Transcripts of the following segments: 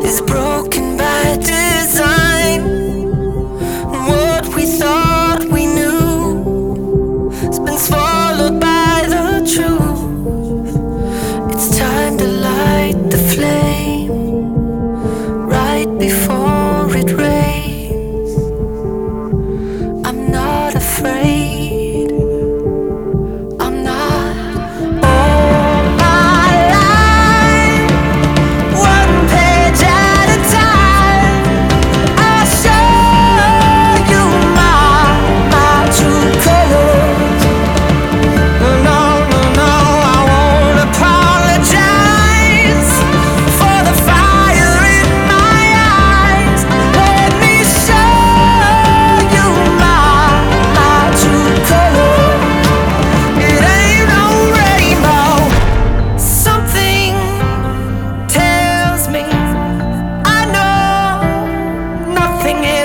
is broken by design. What we thought we knew has been swallowed by the truth. It's time to light the flame right before it rains. I'm not afraid. I'm not. All my life, one page at a time, I'll show you my true colors. No, no, no, I won't apologize for the fire in my eyes. Let me show you my true colors. It ain't no rainbow. Something tells me I know nothing at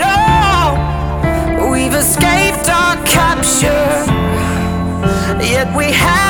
all. We've escaped our capture, yet we have